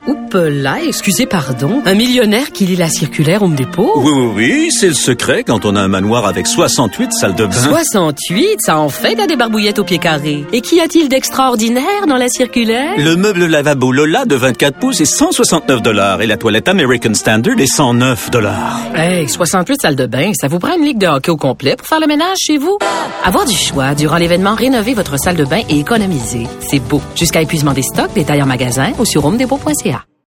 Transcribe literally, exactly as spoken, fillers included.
Oups là, excusez, pardon. Un millionnaire qui lit la circulaire Home Depot? Oui, oui, oui, c'est le secret quand on a un manoir avec soixante-huit salles de bain. soixante-huit, ça en fait t'as des barbouillettes au pied carré. Et qu'y a-t-il d'extraordinaire dans la circulaire? Le meuble lavabo Lola de vingt-quatre pouces est cent soixante-neuf dollars et la toilette American Standard est cent neuf dollars. Hey, soixante-huit salles de bain, ça vous prend une ligue de hockey au complet pour faire le ménage chez vous? Avoir du choix durant l'événement, rénover votre salle de bain et économiser. C'est beau. Jusqu'à épuisement des stocks, détail en magasin ou sur home depot point c a.